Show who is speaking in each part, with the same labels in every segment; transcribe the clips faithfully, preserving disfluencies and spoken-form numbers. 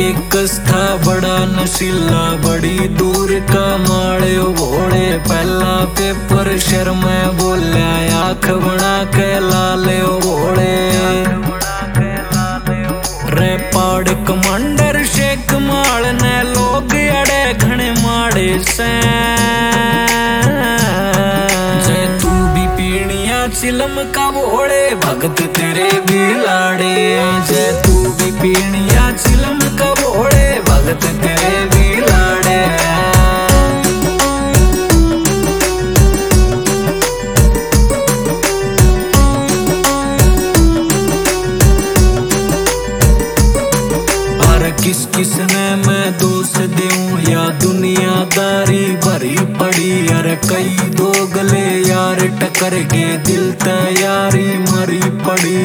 Speaker 1: एक था बड़ा नशीला, बड़ी दूर का माड़े घोड़े। पहला पेपर शर्म बोलिया, आँख बना के लाले घोड़े। रे पाड़ कमांडर शेख माल ने लोग अड़े घने माड़े से। जय तू भी पीणिया चिलम का घोड़े, भगत तेरे भी लाड़े। जय तू भी पीणिया चिलम का घोड़े, भगत तेरे भी लाड़े। किस किस ने मैं दोष दूं, या दुनियादारी भरी पड़ी। अरे कई दो गले यार टकर के, दिल तैयारी मरी पड़ी।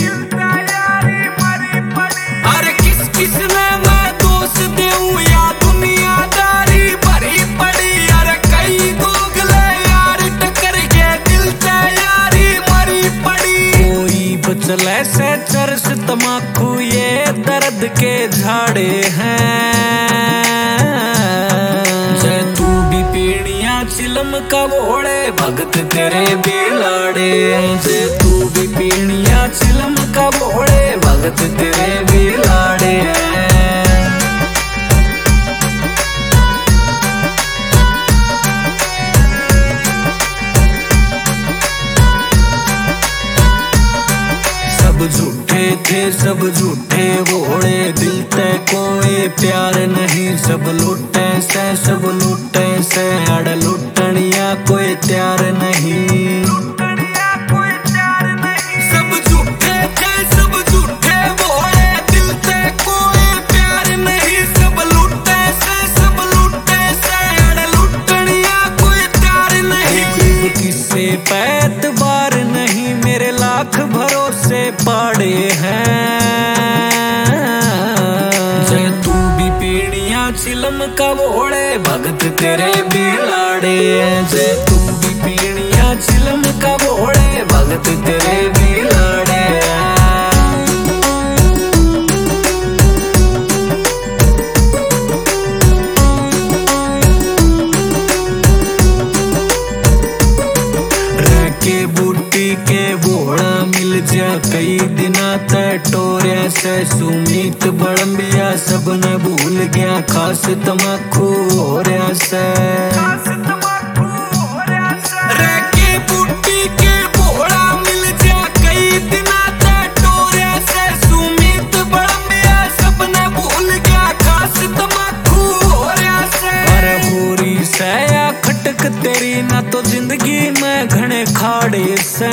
Speaker 1: अरे किस किस ने मैं दोष दूं, या दुनियादारी भरी पड़ी। अरे कई दो गले यार टकर के, दिल तैयारी मरी पड़ी। कोई बचले से चरस तमाकू, ये दर्द के झाड़े हैं। जय तू भी पीणिया चिलम का घोड़े, भगत तेरे भी लाड़े। जय तू भी पीणिया चिलम का घोड़े, भगत तेरे भी लाड़े। सब झूठे थे सब झूठे घोड़े, दिल ते कोई प्यार नहीं। सब लूटे से सब लूटे से, अड़ लूटनिया कोई त्यार नहीं। सब झूठे थे सब झूठे घोड़े, दिल ते कोई प्यार नहीं। सब लूटे से सब लूटे से, अड़ लूटनिया कोई त्यार नहीं। किसे पैत बार नहीं, मेरे लाख भरोसे पाड़े हैं। जय तू भी पीणिया चिलम का घोड़े, भगत तेरे भी लाड़े। जय तू भी पीणिया चिलम का घोड़े, भगत तेरे भी लाड़े। के बूटी के बोड़ा मिल जा, कई दिना तय टोरिया से। सुमीत बड़म्बिया सब न भूल गया, खास तमाकू हो रहा से। रे के बूटी के बोड़ा मिल जा, कई दिना तय टोरिया से। सुमीत बड़म्बिया सब न भूल गया, खास तमाकू हो रहा से। अरे होरी से या खटक तेरी, ना तो जिंदगी में घने खाड़े से।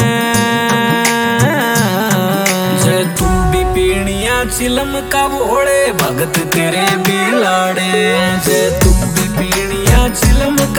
Speaker 1: जय तू भी पीणिया चिलम का घोड़े, भगत तेरे भी लाड़े। जय तू भी पीणिया चिलम